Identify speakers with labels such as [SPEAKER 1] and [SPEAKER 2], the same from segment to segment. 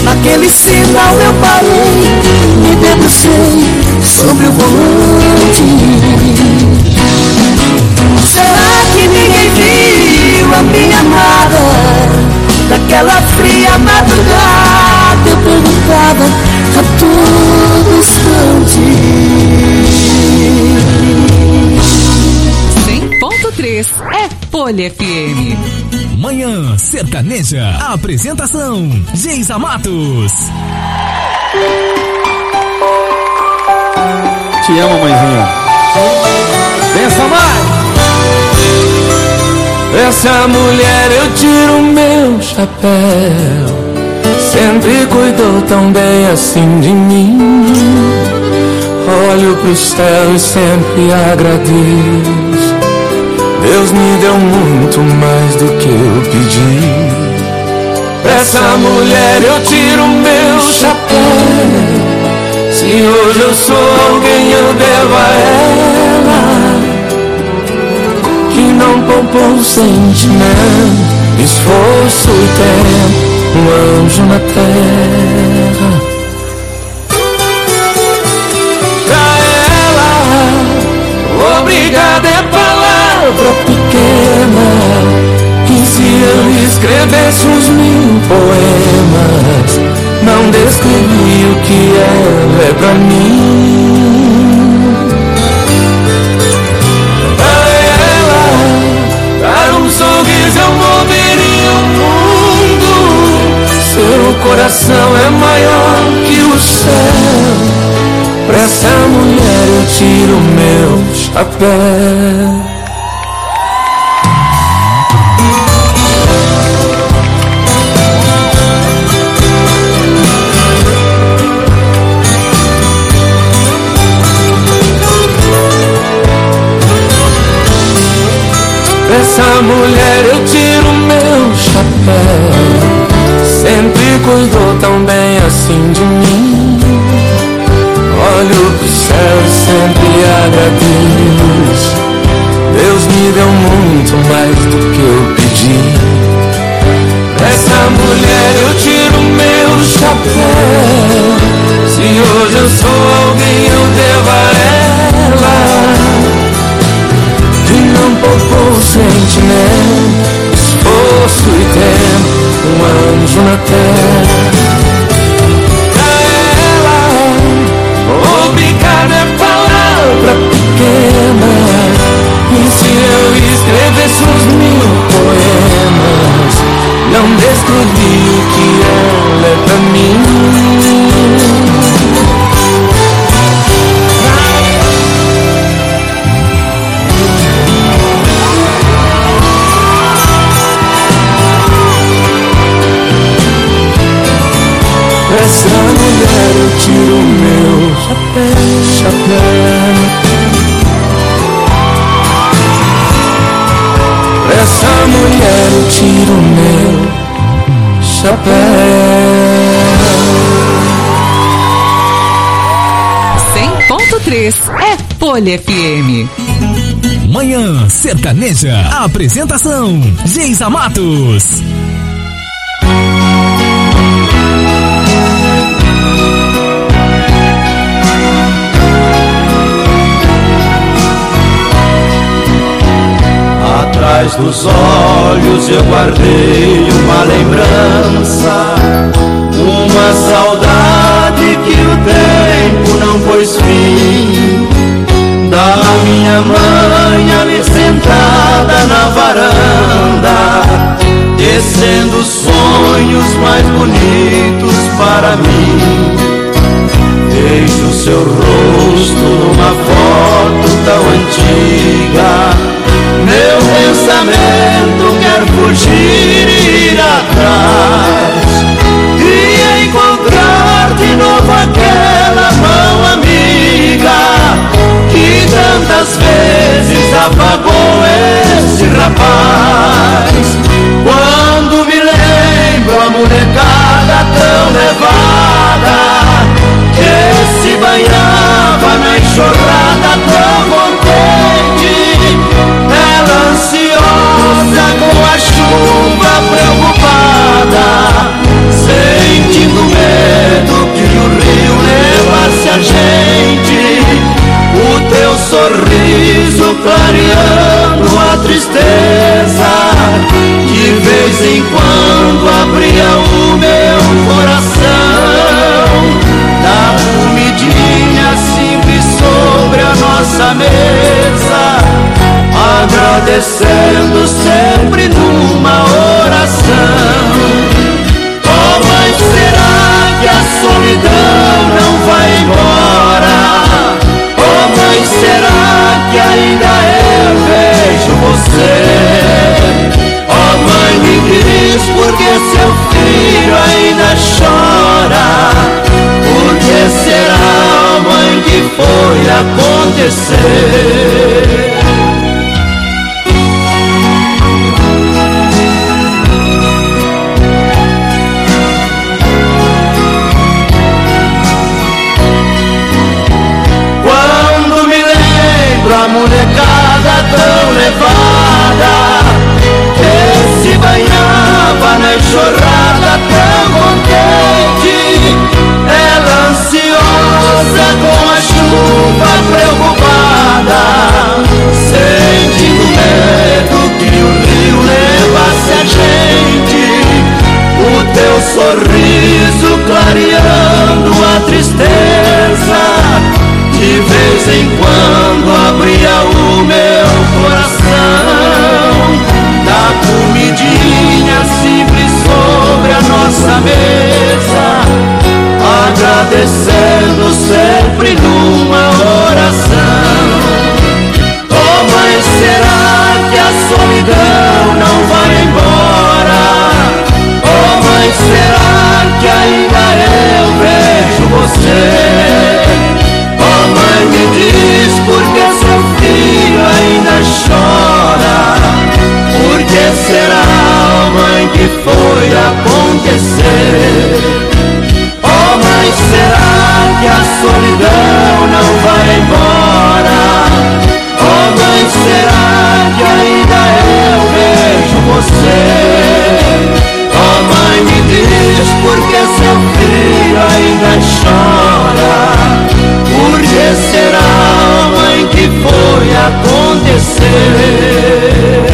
[SPEAKER 1] Naquele sinal eu parei, me debrucei sobre o volante. Será que ninguém viu a minha amada? Naquela fria madrugada eu perguntava a todo instante.
[SPEAKER 2] 100.3 é Folha FM.
[SPEAKER 3] Manhã Sertaneja. Apresentação: Geisa Matos.
[SPEAKER 4] Te amo, mãezinha. Pensa mais.
[SPEAKER 1] Essa mulher eu tiro meu chapéu. Sempre cuidou tão bem assim de mim. Olho pro céu e sempre agradeço. Deus me deu muito mais do que eu pedi. Essa mulher eu tiro meu chapéu. Se hoje eu sou alguém eu devo a ela, que não poupou sentimento, esforço e tempo, um anjo na terra. Pra ela, obrigado é palavra pequena. E se eu escrevesse uns 1000 poemas, não descrevi o que ela é pra mim. Pra ela, dar um sorriso eu moveria o mundo. Seu coração é maior que o céu. Pra essa mulher eu tiro meu chapéu. Essa mulher eu tiro meu chapéu. Sempre cuidou tão bem assim de mim. Olho pro céu e sempre agradeço. Deus me deu muito mais do que eu pedi. Essa mulher eu tiro meu chapéu. Se hoje eu sou alguém eu devo a ela, que não poupou sentimento, esforço e tempo, um anjo na terra. Pra ela, obrigado é palavra pequena. E se eu escrevesse uns 1000 poemas, não descrevi o que ela é pra mim. Essa mulher eu tiro meu chapéu. Essa mulher eu tiro meu chapéu.
[SPEAKER 2] 100.3 é Folha FM.
[SPEAKER 3] Manhã Sertaneja. Apresentação: Geisa Matos.
[SPEAKER 5] Atrás dos olhos eu guardei uma lembrança, uma saudade que o tempo não pôs fim, da minha mãe ali sentada na varanda, tecendo sonhos mais bonitos para mim. Vejo seu rosto numa foto tão antiga, meu pensamento quer fugir e ir atrás e encontrar de novo aquela mão amiga que tantas vezes apagou esse rapaz. Quando me lembro a molecada tão levada que se banhava na enxurrada tão contente, ela ansiosa com a chuva preocupada, sentindo medo seu filho ainda chora? Por que será, mãe, que foi acontecer? A molecada tão levada que se banhava na enxurrada tão contente, ela ansiosa com a chuva preocupada, sentindo medo que o rio levasse a gente, o teu sorriso clareando a tristeza. De vez em quando abria o meu coração, da comidinha simples sobre a nossa mesa, agradecendo sempre numa oração. Oh, mãe, será que a solidão não vai embora? Oh, mãe, será que ainda eu vejo você? Mãe, me diz por que seu filho ainda chora? Por que será, mãe, que foi acontecer? Oh, mãe, será que a solidão não vai embora? Oh, mãe, será que ainda eu vejo você? Oh, mãe, me diz por que seu filho ainda chora? Por que será, mãe, que foi acontecer?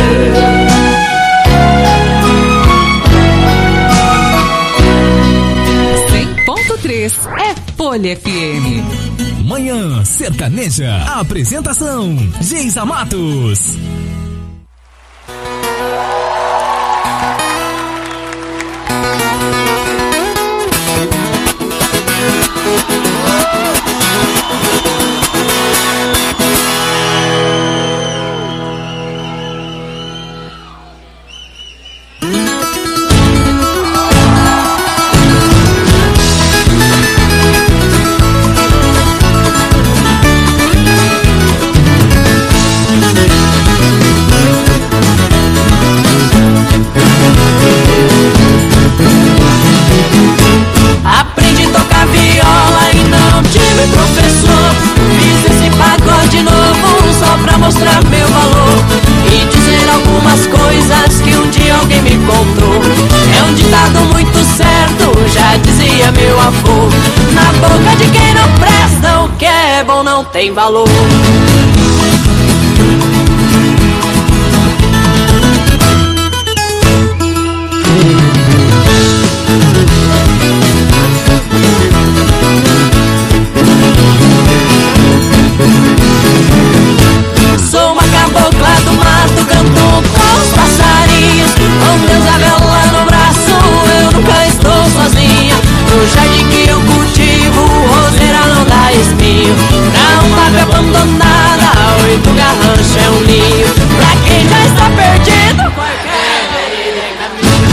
[SPEAKER 2] É Folha FM.
[SPEAKER 3] Manhã Sertaneja. Apresentação: Geisa Matos.
[SPEAKER 6] Mostrar meu valor e dizer algumas coisas que um dia alguém me contou. É um ditado muito certo, já dizia meu avô: na boca de quem não presta, o que é bom não tem valor. Sou uma cabocla do mato, canto com os passarinhos. Com Deus a vela no braço, eu nunca estou sozinha. No jardim que eu cultivo, roseira não dá espinho. Pra uma ave abandonada, 8 garranchos é um ninho. Pra quem já está perdido, qualquer vereda é caminho.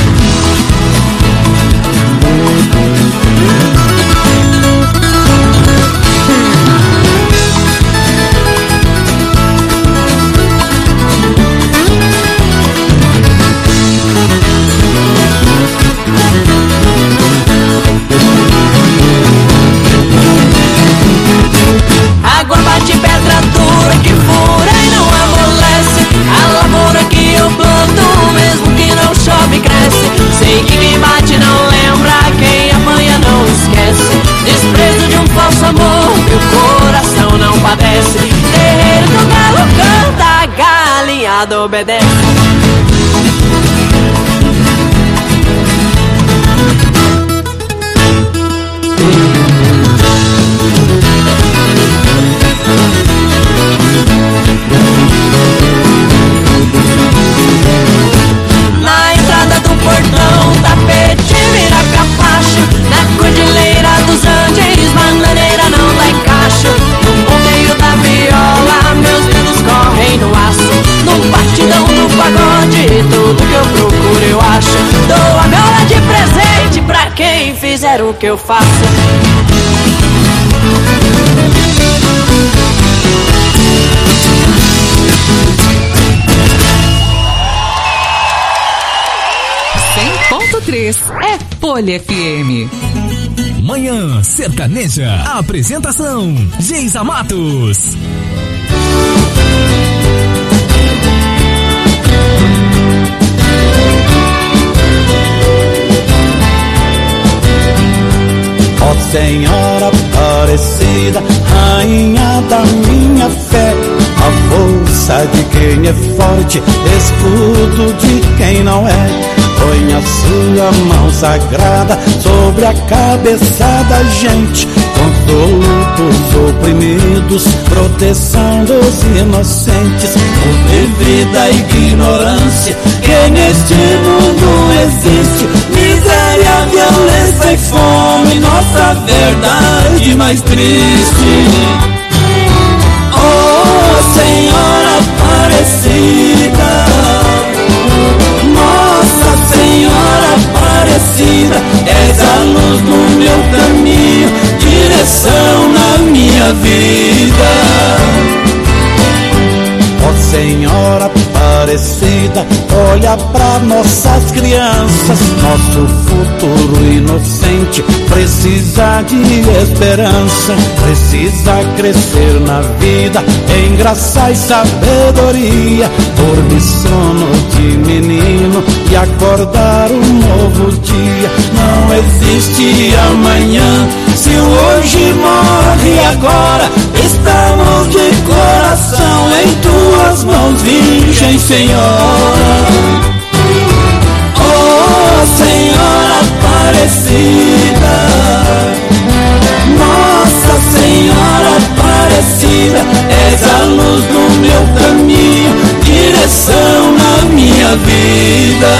[SPEAKER 6] Água bate pedra dura que fura e não amolece. A lavoura que eu planto, mesmo que não chove, cresce. Sei que quem bate não lembra, quem apanha não esquece. Desprezo de um falso amor que o coração não padece. Terreiro do galo canta, a galinhada obedece. Na entrada do portão, tapete vira capacho. Na cordilheira dos Andes, bananeira não dá encaixo. No ponteio da viola, meus dedos correm no aço. No batidão do quero que eu faça.
[SPEAKER 2] É Folha FM.
[SPEAKER 3] Manhã Sertaneja. Apresentação: Geisa Matos.
[SPEAKER 5] Ó Senhora Aparecida, Rainha da minha fé, a força de quem é forte, escudo de quem não é. Põe a sua mão sagrada sobre a cabeça da gente, consolo dos oprimidos, proteção dos inocentes, o livre da ignorância que neste mundo existe, miséria, violência e fome, nossa verdade mais triste. Oh Senhora Aparecida, Nossa Senhora Aparecida, és a luz no meu caminho, direção na minha vida. Ó Senhora Aparecida, olha pra nossas crianças, nosso futuro inocente precisa de esperança, precisa crescer na vida em graça e sabedoria, dormir sono de menino e acordar um novo dia. Não existe amanhã, se o hoje morre agora, estamos de coração em tuas mãos, Virgem Senhora. Oh Senhora Aparecida, Nossa Senhora Aparecida, és a luz no meu caminho, direção na minha vida.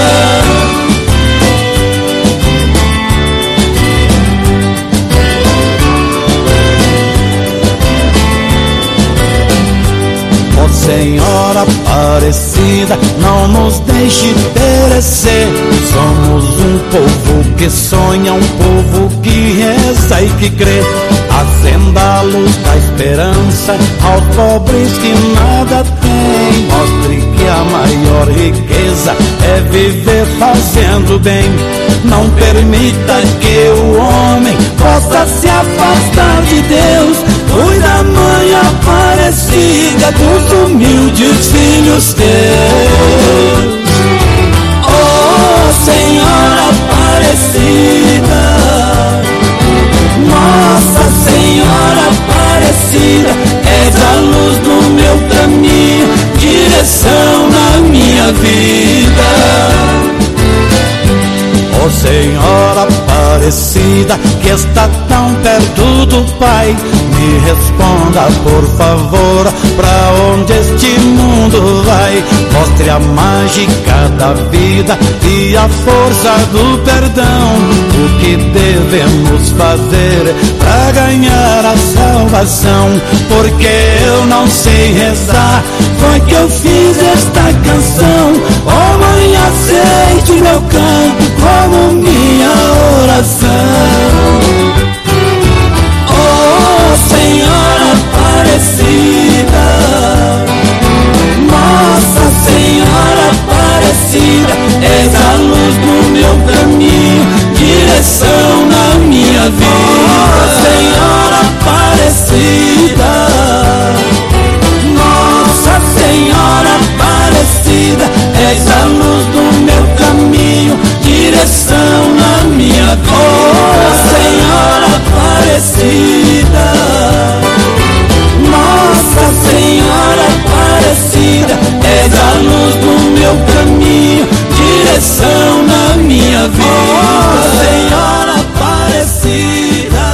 [SPEAKER 5] Senhora Aparecida, não nos deixe perecer. Somos um povo que sonha, um povo que reza e que crê. Acenda a luz da esperança aos pobres que nada têm. Mostre que a maior riqueza é viver fazendo bem. Não permita que o homem possa se afastar de Deus. Cuida, Mãe Aparecida, dos humildes filhos teus. Oh Senhora Aparecida, Nossa Senhora Aparecida, és a luz do meu caminho, direção na minha vida. Ó Senhora Aparecida, que está tão perto do Pai, me responda por favor, pra onde este mundo vai? Mostre a mágica da vida e a força do perdão. O que devemos fazer pra ganhar a salvação? Porque eu não sei rezar, foi que eu fiz esta canção. Oh Mãe, aceite meu canto como minha oração. Oh Senhora Aparecida, Nossa Senhora Aparecida, és a luz no meu caminho, direção na minha vida. Oh Senhora Aparecida, Nossa Senhora Aparecida, és a luz do meu caminho, direção na minha vida. Oh Senhora Aparecida, Nossa Senhora Aparecida, és a luz do meu caminho, direção na minha vida. Oh Senhora Aparecida,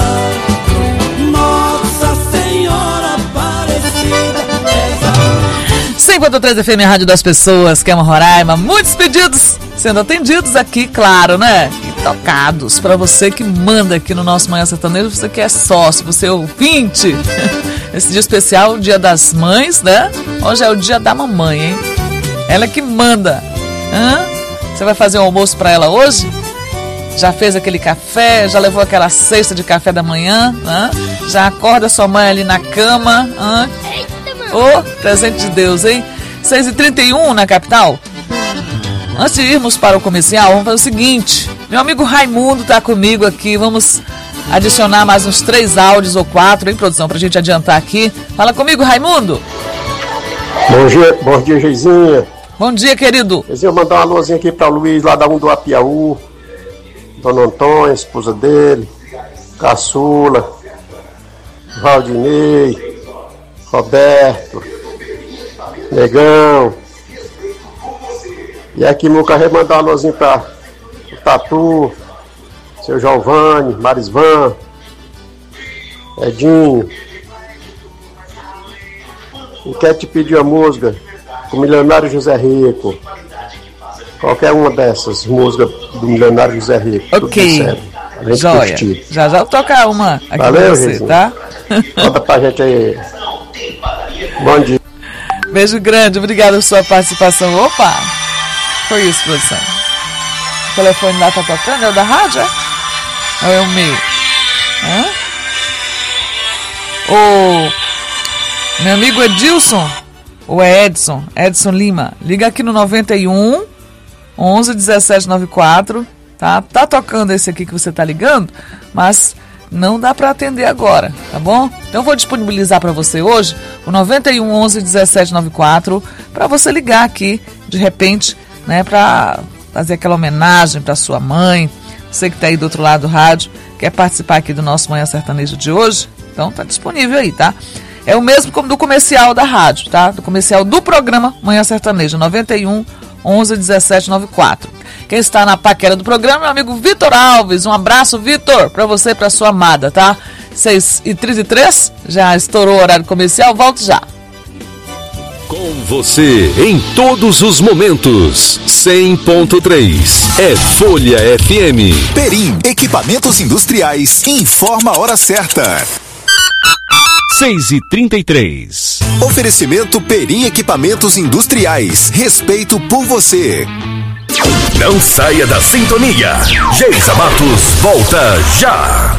[SPEAKER 5] Nossa Senhora Aparecida, és a...
[SPEAKER 7] 100.3 FM, a rádio das pessoas, Kelma Roraima. Muitos pedidos sendo atendidos aqui, claro, né? E tocados pra você que manda aqui no nosso Manhã Sertanejo, você que é sócio, você é ouvinte. Esse dia especial, Dia das Mães, né? Hoje é o dia da mamãe, hein? Ela que manda. Você vai fazer um almoço pra ela hoje? Já fez aquele café, já levou aquela cesta de café da manhã, já acorda sua mãe ali na cama. Ô, presente de Deus, hein? 6h31 na capital. Antes de irmos para o comercial, vamos fazer o seguinte. Meu amigo Raimundo está comigo aqui. Vamos adicionar mais uns 3 áudios ou 4, hein, produção, pra gente adiantar aqui. Fala comigo, Raimundo.
[SPEAKER 8] Bom dia, Geizinha.
[SPEAKER 7] Bom dia, querido.
[SPEAKER 8] Geizinha, mandar uma luzinha aqui para o Luiz, lá da do Apiaú. Dona Antônia, esposa dele. Caçula. Valdinei. Roberto. Negão. E aqui meu carro mandar uma luzinha para o Tatu. Seu Giovanni, Marisvan. Edinho. E quer te pedir a música do Milionário José Rico. Qualquer uma dessas músicas do Milionário José Rico.
[SPEAKER 7] Ok. Joia. Já eu tocar uma aqui pra você, Rezinho. Tá?
[SPEAKER 8] Conta pra gente aí. Bom dia.
[SPEAKER 7] Beijo grande, obrigado pela sua participação. Opa! Foi isso, produção. O telefone lá tá tocando? É o da rádio, é? Ou é o meu? O meu amigo Edilson, ou é Edson Lima, liga aqui no 91 11 17 94, tá? Tá tocando esse aqui que você tá ligando, mas não dá para atender agora, tá bom? Então eu vou disponibilizar para você hoje o 91 11 17 94 para você ligar aqui de repente, né, para fazer aquela homenagem para sua mãe. Você que tá aí do outro lado do rádio, quer participar aqui do nosso Manhã Sertanejo de hoje? Então tá disponível aí, tá? É o mesmo como do comercial da rádio, tá? Do comercial do programa Manhã Sertanejo, 91 11 17 94. Quem está na paquera do programa é meu amigo Vitor Alves. Um abraço, Vitor, para você e para sua amada, tá? 6h33, já estourou o horário comercial, volto já.
[SPEAKER 9] Com você em todos os momentos. 100.3 é Folha FM.
[SPEAKER 3] Perim, equipamentos industriais. Informa a hora certa.
[SPEAKER 9] 6h33.
[SPEAKER 3] Oferecimento Perim Equipamentos Industriais. Respeito por você.
[SPEAKER 9] Não saia da sintonia. Geisa Matos volta já.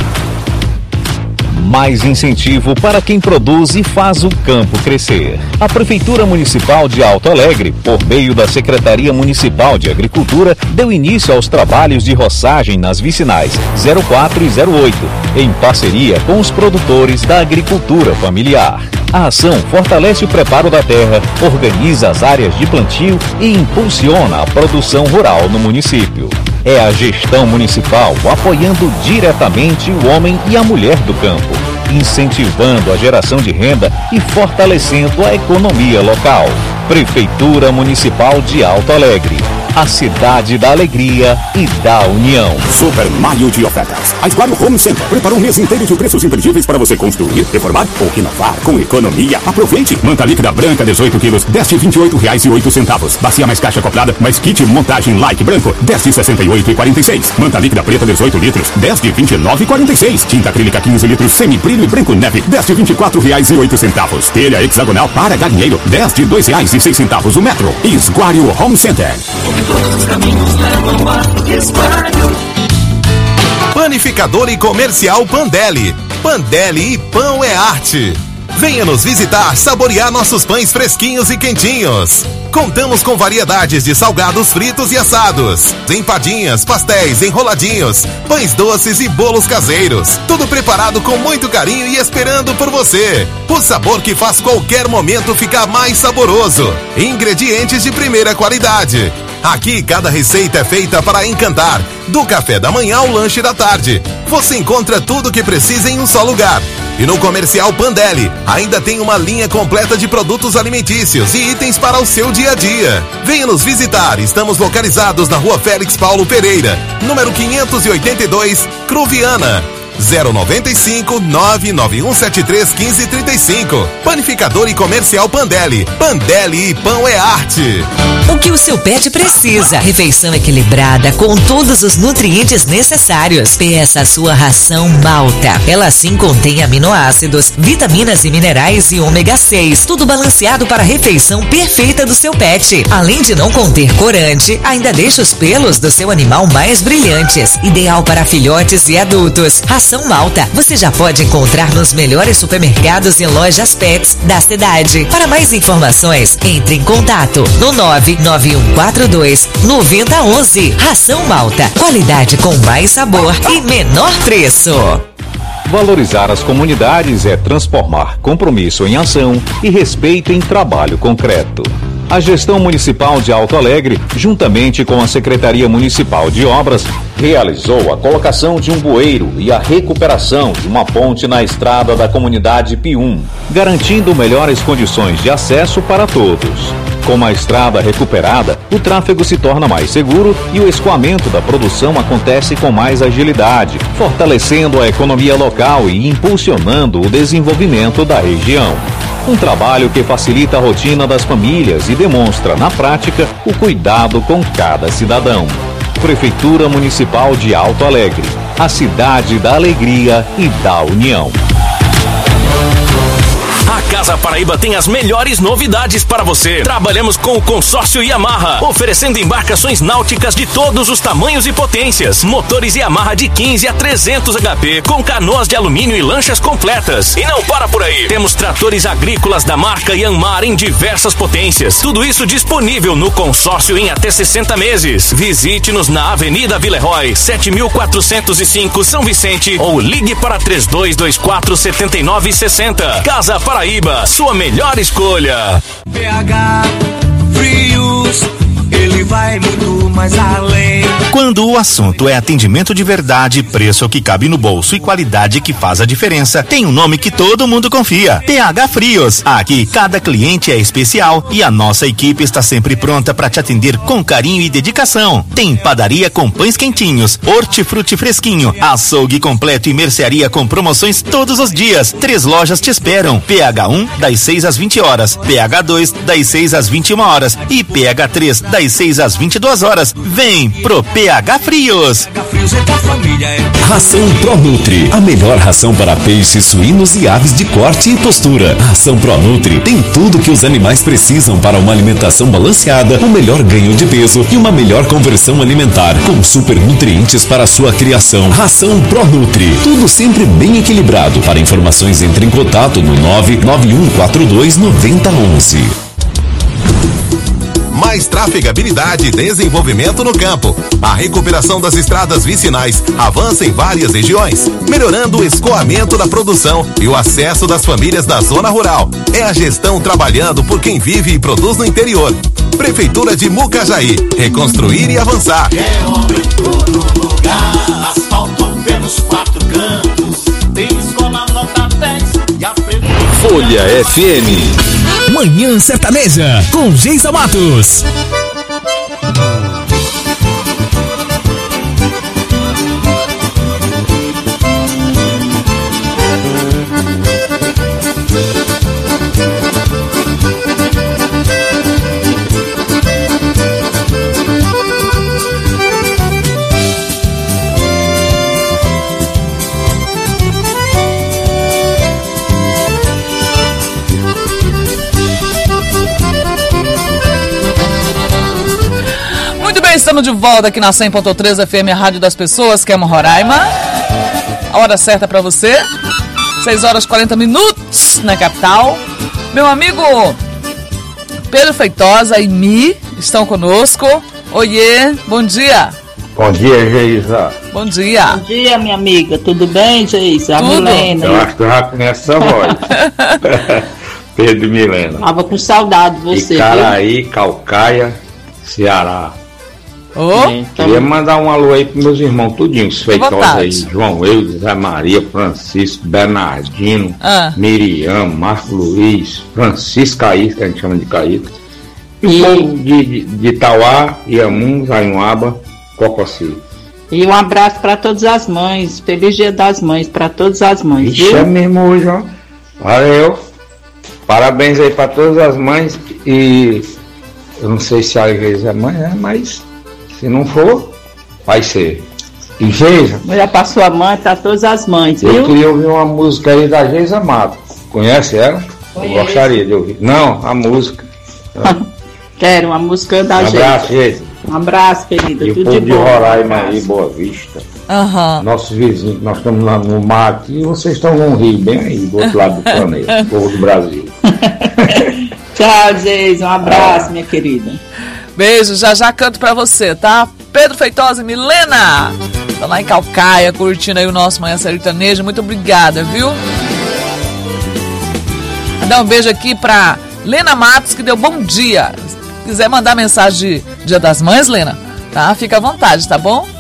[SPEAKER 10] Mais incentivo para quem produz e faz o campo crescer. A Prefeitura Municipal de Alto Alegre, por meio da Secretaria Municipal de Agricultura, deu início aos trabalhos de roçagem nas vicinais 04 e 08, em parceria com os produtores da agricultura familiar. A ação fortalece o preparo da terra, organiza as áreas de plantio e impulsiona a produção rural no município. É a gestão municipal apoiando diretamente o homem e a mulher do campo, incentivando a geração de renda e fortalecendo a economia local. Prefeitura Municipal de Alto Alegre, a cidade da alegria e da união.
[SPEAKER 11] Super Maio de ofertas. A Esguaro Home Center preparou um mês inteiro de preços imperdíveis para você construir, reformar ou renovar com economia. Aproveite! Manta líquida branca 18 quilos, 10 de R$ 28,08. Bacia mais caixa acoplada, mais kit montagem like branco, 10 de R$ 68,46. Manta líquida preta 18 litros, 10 de R$ 29,46. Tinta acrílica 15 litros, semi-brilho e branco neve, 10 de R$ 24,08. Telha hexagonal para galinheiro, 10 de R$ 2,06 o metro. Esguaro Home Center.
[SPEAKER 12] Todos os caminhos levam a Esguaro.
[SPEAKER 13] Panificador e Comercial Pandeli. Pandeli e pão é arte. Venha nos visitar, saborear nossos pães fresquinhos e quentinhos. Contamos com variedades de salgados fritos e assados, empadinhas, pastéis, enroladinhos, pães doces e bolos caseiros. Tudo preparado com muito carinho e esperando por você. O sabor que faz qualquer momento ficar mais saboroso. Ingredientes de primeira qualidade. Aqui cada receita é feita para encantar, do café da manhã ao lanche da tarde. Você encontra tudo o que precisa em um só lugar. E no Comercial Pandeli ainda tem uma linha completa de produtos alimentícios e itens para o seu dia a dia. Venha nos visitar, estamos localizados na Rua Félix Paulo Pereira, número 582, Cruviana. 095 99173 1535. Panificador e Comercial Pandelli. Pandelli e Pão é Arte.
[SPEAKER 14] O que o seu pet precisa? Refeição equilibrada com todos os nutrientes necessários. Peça a sua ração Malta. Ela sim contém aminoácidos, vitaminas e minerais e ômega 6. Tudo balanceado para a refeição perfeita do seu pet. Além de não conter corante, ainda deixa os pelos do seu animal mais brilhantes. Ideal para filhotes e adultos. Ração Malta você já pode encontrar nos melhores supermercados e lojas pets da cidade. Para mais informações, entre em contato no 99142-9011. Ração Malta. Qualidade com mais sabor e menor preço.
[SPEAKER 10] Valorizar as comunidades é transformar compromisso em ação e respeito em trabalho concreto. A Gestão Municipal de Alto Alegre, juntamente com a Secretaria Municipal de Obras, realizou a colocação de um bueiro e a recuperação de uma ponte na estrada da comunidade Pium, garantindo melhores condições de acesso para todos. Com a estrada recuperada, o tráfego se torna mais seguro e o escoamento da produção acontece com mais agilidade, fortalecendo a economia local e impulsionando o desenvolvimento da região. Um trabalho que facilita a rotina das famílias e demonstra, na prática, o cuidado com cada cidadão. Prefeitura Municipal de Alto Alegre, a cidade da alegria e da união.
[SPEAKER 9] A Casa Paraíba tem as melhores novidades para você. Trabalhamos com o consórcio Yamaha, oferecendo embarcações náuticas de todos os tamanhos e potências. Motores Yamaha de 15 a 300 HP, com canoas de alumínio e lanchas completas. E não para por aí. Temos tratores agrícolas da marca Yanmar em diversas potências. Tudo isso disponível no consórcio em até 60 meses. Visite-nos na Avenida Villeroy, 7405 São Vicente, ou ligue para 3224-7960. Casa Paraíba, sua melhor escolha.
[SPEAKER 5] PH Frios, ele vai muito mais além.
[SPEAKER 15] Quando o assunto é atendimento de verdade, preço que cabe no bolso e qualidade que faz a diferença, tem um nome que todo mundo confia: PH Frios. Aqui, cada cliente é especial e a nossa equipe está sempre pronta para te atender com carinho e dedicação. Tem padaria com pães quentinhos, hortifruti fresquinho, açougue completo e mercearia com promoções todos os dias. 3 lojas te esperam: PH1 das 6 às 20 horas, PH2 das 6 às 21 horas e PH3 das 6 às 22 horas. Vem pro PH Frios.
[SPEAKER 16] Ração ProNutri, a melhor ração para peixes, suínos e aves de corte e postura. A ração ProNutri tem tudo que os animais precisam para uma alimentação balanceada, um melhor ganho de peso e uma melhor conversão alimentar, com super nutrientes para sua criação. Ração ProNutri, tudo sempre bem equilibrado. Para informações, entre em contato no 99142-9011.
[SPEAKER 13] Mais trafegabilidade e desenvolvimento no campo. A recuperação das estradas vicinais avança em várias regiões, melhorando o escoamento da produção e o acesso das famílias da zona rural. É a gestão trabalhando por quem vive e produz no interior. Prefeitura de Mucajaí, reconstruir e avançar.
[SPEAKER 5] É obra em todo lugar, asfalto pelos 4 cantos, tem escola nota 10 e a
[SPEAKER 9] Folha FM.
[SPEAKER 17] Manhã Sertaneja, com Geisa Matos.
[SPEAKER 7] Estamos de volta aqui na 100.3 FM, a Rádio das Pessoas, que é Roraima. A hora certa para você, 6 horas e 40 minutos na capital. Meu amigo Pedro Feitosa e Mi estão conosco. Oiê, bom dia.
[SPEAKER 18] Bom dia, Geisa.
[SPEAKER 7] Bom dia.
[SPEAKER 19] Bom dia, minha amiga. Tudo bem, Geisa?
[SPEAKER 7] Tudo.
[SPEAKER 19] Milena.
[SPEAKER 18] Eu acho que eu já conheço essa voz. Pedro e Milena.
[SPEAKER 19] Tava com saudade de você.
[SPEAKER 18] Icaraí, Calcaia, Ceará.
[SPEAKER 7] Oh.
[SPEAKER 18] Queria mandar um alô aí pros meus irmãos tudinhos, Feitosa aí, João Eudes, Zé Maria, Francisco, Bernardino, Miriam, Marco Luiz, Francisco Caíto, que a gente chama de Caíto, e o povo de Itauá, Iamun, Zainhuaba, Cococi.
[SPEAKER 19] E um abraço para todas as mães. Feliz Dia das Mães para todas as mães.
[SPEAKER 18] Isso é mesmo hoje, ó. Valeu. Parabéns aí para todas as mães. E eu não sei se a igreja é mãe, né? Mas se não for, vai ser. E Geisa,
[SPEAKER 19] já passou a mãe para todas as mães, viu?
[SPEAKER 18] Eu queria ouvir uma música aí da Geisa Mato. Conhece ela? Eu gostaria de ouvir. Não, a música.
[SPEAKER 19] Quero uma música da Geisa.
[SPEAKER 18] Um abraço, Geisa.
[SPEAKER 19] Um abraço, querida.
[SPEAKER 18] E
[SPEAKER 19] tudo
[SPEAKER 18] o povo
[SPEAKER 19] de bom.
[SPEAKER 18] Roraima aí, Boa Vista. Nossos vizinhos, nós estamos lá no mar aqui e vocês estão num rio bem aí, do outro lado do planeta, povo do Brasil.
[SPEAKER 19] Tchau, Geisa. Um abraço, minha querida.
[SPEAKER 7] Beijo, já canto pra você, tá? Pedro Feitosa e Milena. Tá lá em Calcaia, curtindo aí o nosso Manhã Sertaneja. Muito obrigada, viu? Vou dar um beijo aqui pra Lena Matos, que deu bom dia. Se quiser mandar mensagem de Dia das Mães, Lena, tá? Fica à vontade, tá bom?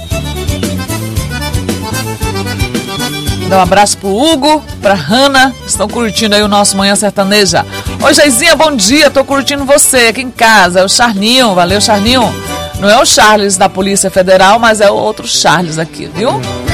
[SPEAKER 7] Vou dar um abraço pro Hugo, pra Hanna, que estão curtindo aí o nosso Manhã Sertaneja. Oi, Geizinha, bom dia, tô curtindo você aqui em casa. É o Charninho, valeu, Charninho. Não é o Charles da Polícia Federal, mas é o outro Charles aqui, viu?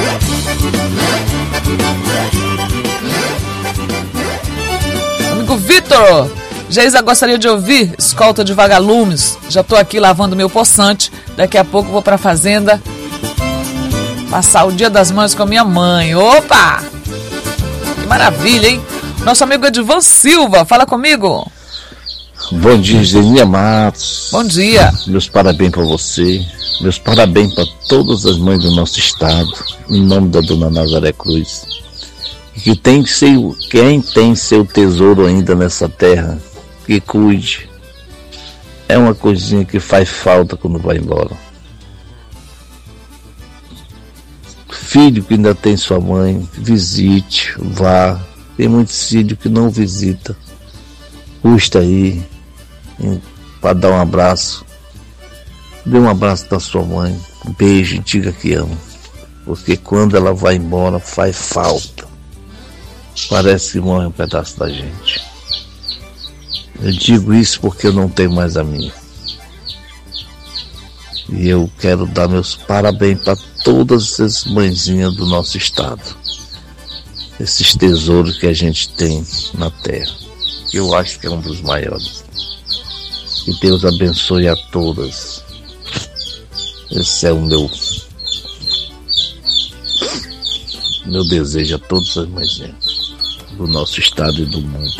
[SPEAKER 7] Amigo Vitor, Geisa gostaria de ouvir Escolta de Vagalumes. Já tô aqui lavando meu poçante. Daqui a pouco vou pra fazenda passar o Dia das Mães com a minha mãe. Opa! Que maravilha, hein? Nosso amigo Edivan Silva, fala comigo.
[SPEAKER 20] Bom dia, Geizinha Matos.
[SPEAKER 7] Bom dia.
[SPEAKER 20] Meus parabéns para você. Meus parabéns para todas as mães do nosso estado. Em nome da Dona Nazaré Cruz. Que quem tem seu tesouro ainda nessa terra, que cuide. É uma coisinha que faz falta quando vai embora. Filho que ainda tem sua mãe, visite, vá. Tem muitos filhos que não visita. Custa aí para dar um abraço. Dê um abraço da sua mãe, beijo e diga que ama. Porque quando ela vai embora faz falta. Parece que morre um pedaço da gente. Eu digo isso porque eu não tenho mais a minha. E eu quero dar meus parabéns para todas as mãezinhas do nosso estado. Esses tesouros que a gente tem na terra. Eu acho que é um dos maiores. Que Deus abençoe a todas. Esse é o meu desejo a todas as mãezinhas do nosso estado e do mundo.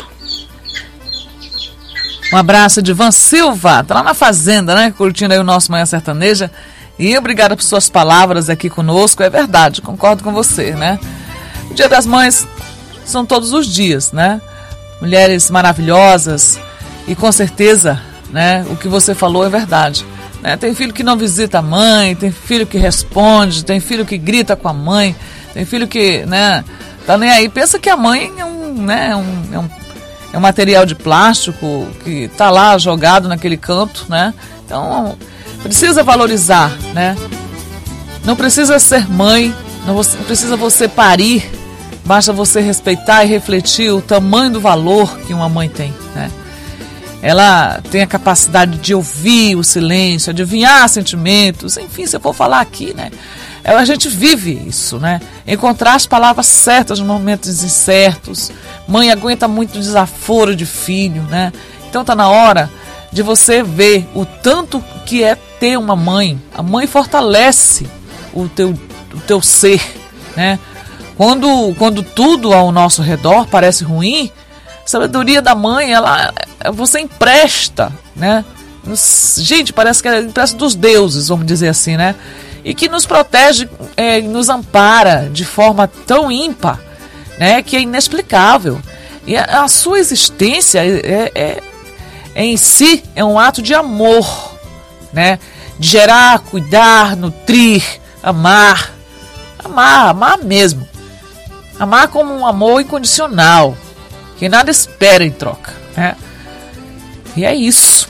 [SPEAKER 7] Um abraço de Ivan Silva, tá lá na fazenda, né? Curtindo aí o nosso Manhã Sertaneja. E obrigada por suas palavras aqui conosco. É verdade, concordo com você, né? O Dia das Mães são todos os dias, né? Mulheres maravilhosas e com certeza, né? O que você falou é verdade. Né? Tem filho que não visita a mãe, tem filho que responde, tem filho que grita com a mãe, tem filho que, né? Tá nem aí. Pensa que a mãe é um material de plástico que tá lá jogado naquele canto, né? Então, precisa valorizar, né? Não precisa ser mãe, não precisa você parir, basta você respeitar e refletir o tamanho do valor que uma mãe tem, né? Ela tem a capacidade de ouvir o silêncio, adivinhar sentimentos, enfim, se eu for falar aqui, né? A gente vive isso, né? Encontrar as palavras certas nos momentos incertos. Mãe aguenta muito desaforo de filho, né? Então tá na hora de você ver o tanto que é ter uma mãe. A mãe fortalece o teu ser, né? Quando tudo ao nosso redor parece ruim, a sabedoria da mãe, você empresta, né? Gente, parece que ela empresta dos deuses, vamos dizer assim, né? E que nos protege, nos ampara de forma tão ímpar, né? Que é inexplicável. E a sua existência em si é um ato de amor, né? De gerar, cuidar, nutrir, amar mesmo. Amar como um amor incondicional, que nada espera em troca, né? E é isso.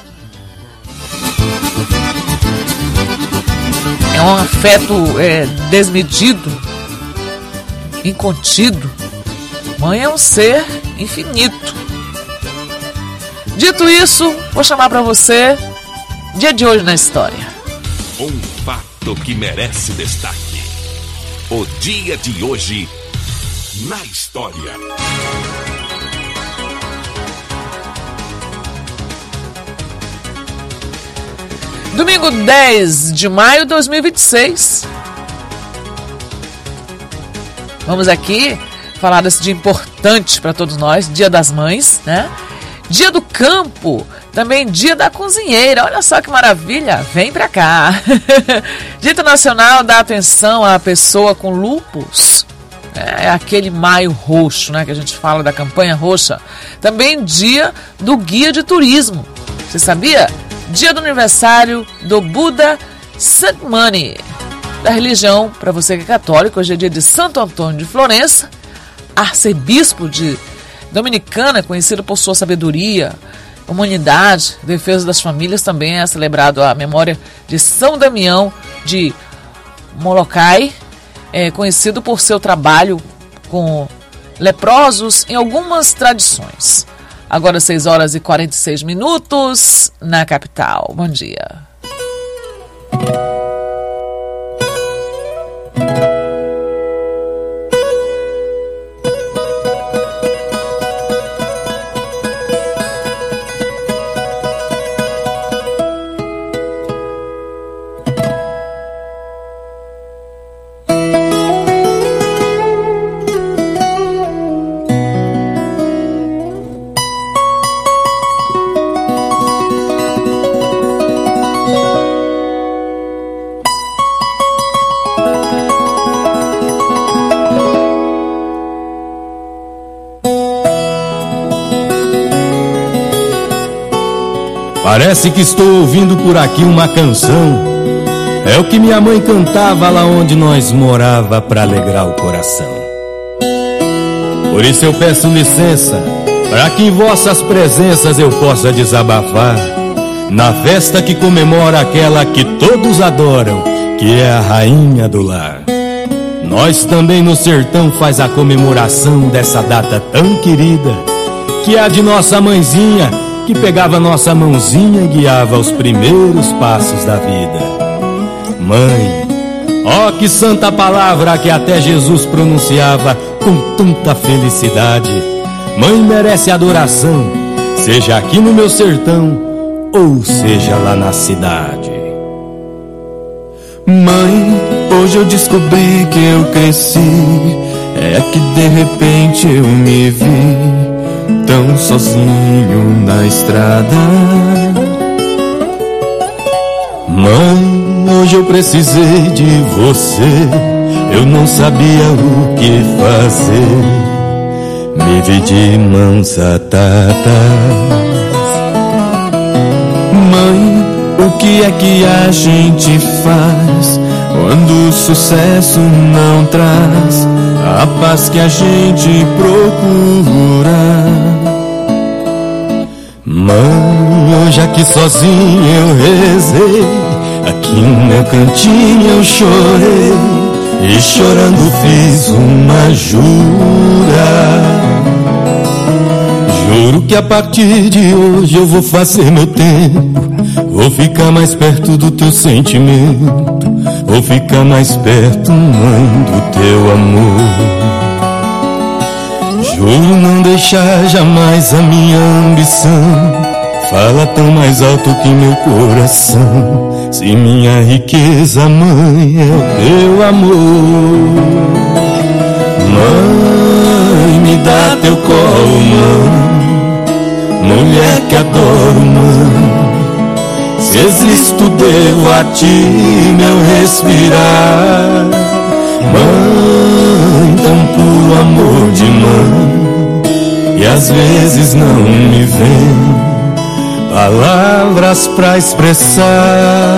[SPEAKER 7] É um afeto desmedido, incontido. Mãe é um ser infinito. Dito isso, vou chamar para você Dia de Hoje na História.
[SPEAKER 9] Um fato.
[SPEAKER 21] fato que merece destaque. O dia de hoje na história.
[SPEAKER 7] Domingo 10 de maio de 2026. Vamos aqui falar desse dia importante para todos nós, Dia das Mães, né? Dia do Campo, também Dia da Cozinheira. Olha só que maravilha, vem pra cá. Dia Internacional da Atenção à Pessoa com Lúpus. É aquele maio roxo, né, que a gente fala da campanha roxa. Também Dia do Guia de Turismo. Você sabia? Dia do aniversário do Buda Sakyamuni, da religião, para você que é católico. Hoje é dia de Santo Antônio de Florença, arcebispo de Dominicana, conhecido por sua sabedoria, humanidade, defesa das famílias. Também é celebrado a memória de São Damião de Molokai, conhecido por seu trabalho com leprosos em algumas tradições. Agora 6 horas e 46 minutos na capital. Bom dia.
[SPEAKER 22] Parece que estou ouvindo por aqui uma canção. É o que minha mãe cantava lá onde nós morava pra alegrar o coração. Por isso eu peço licença, para que em vossas presenças eu possa desabafar na festa que comemora aquela que todos adoram, que é a rainha do lar. Nós também no sertão faz a comemoração dessa data tão querida, que é a de nossa mãezinha, que pegava nossa mãozinha e guiava os primeiros passos da vida. Mãe, ó que santa palavra que até Jesus pronunciava com tanta felicidade. Mãe merece adoração, seja aqui no meu sertão ou seja lá na cidade.
[SPEAKER 1] Mãe, hoje eu descobri que eu cresci, é que de repente eu me vi tão sozinho na estrada.
[SPEAKER 22] Mãe, hoje eu precisei de você, eu não sabia o que fazer, me vi de mãos atadas.
[SPEAKER 1] Mãe, o que é que a gente faz quando o sucesso não traz a paz que a gente procura?
[SPEAKER 22] Mãe, hoje aqui sozinho eu rezei, aqui no meu cantinho eu chorei, e chorando fiz uma jura. Juro que a partir de hoje eu vou fazer meu tempo, vou ficar mais perto do teu sentimento, vou ficar mais perto, mãe, do teu amor. Juro não deixar jamais a minha ambição fala tão mais alto que meu coração. Se minha riqueza, mãe, é o teu amor.
[SPEAKER 1] Mãe, me dá teu colo, mãe, mulher que adoro, mãe. Se existo, devo a ti meu respirar. Mãe, tão puro amor de mãe, e às vezes não me vem palavras pra expressar.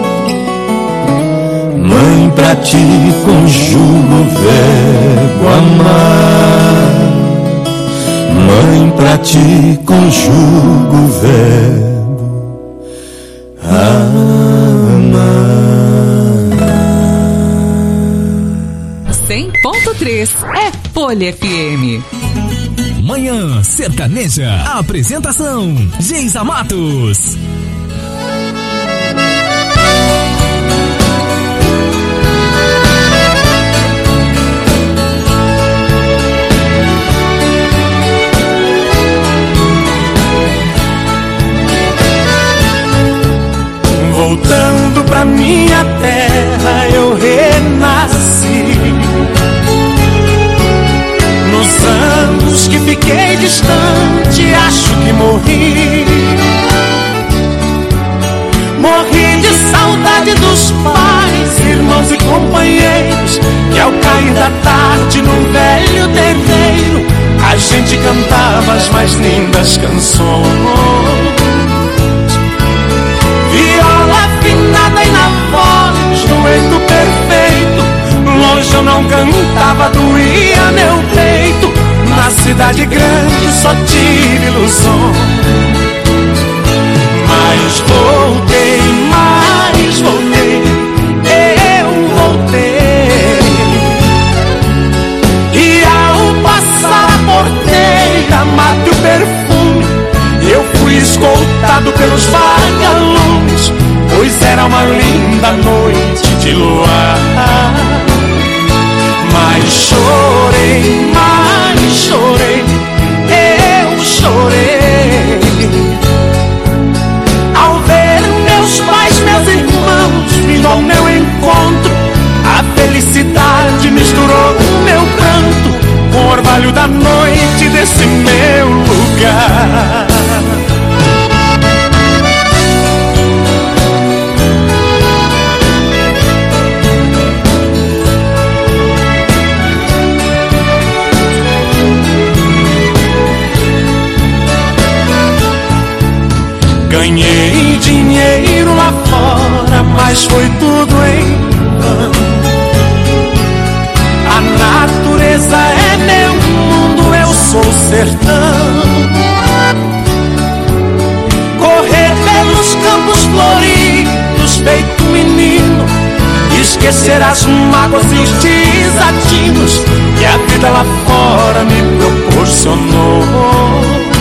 [SPEAKER 1] Mãe, pra ti conjugo o verbo amar. Mãe, pra ti conjugo o verbo amar.
[SPEAKER 2] 100.3 é Folha FM.
[SPEAKER 17] Manhã Sertaneja. Apresentação: Geisa Matos.
[SPEAKER 1] cair da tarde no velho terreiro, a gente cantava as mais lindas canções. Viola afinada e na voz, dueto perfeito. Longe eu não cantava, doía meu peito. Na cidade grande só tive ilusões. Mas voltei, eu voltei. E ao passar a porteira, mate o perfume, eu fui escoltado pelos vagalumes, pois era uma linda noite de luar. Mas chorei, eu chorei, ao ver meus pais, meus irmãos vindo ao meu encontro. A felicidade misturou o meu pranto com o orvalho da noite desse meu lugar. Ganhei dinheiro lá fora, mas foi tudo em vão. A natureza é meu mundo, eu sou o sertão. Correr pelos campos floridos, feito menino, esquecer as mágoas e os desatinos que a vida lá fora me proporcionou.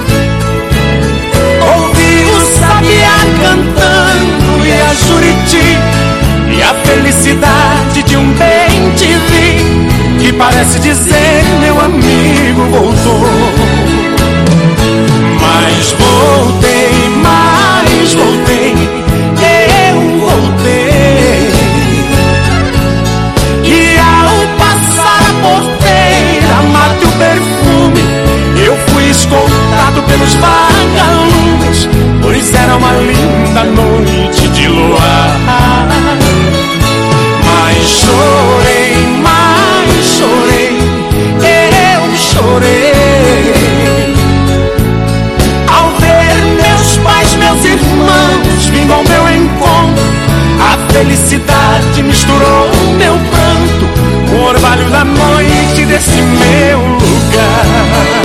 [SPEAKER 1] Cantando e a Juriti, e a felicidade de um bem te vi, que parece dizer meu amigo voltou. Mas voltei, eu voltei. E ao passar a porteira, mate o perfume, eu fui escoltado pelos vagalumes, pois era uma linda noite de luar. Mas chorei, eu chorei, ao ver meus pais, meus irmãos vindo ao meu encontro. A felicidade misturou o meu pranto com o orvalho da noite desse meu lugar.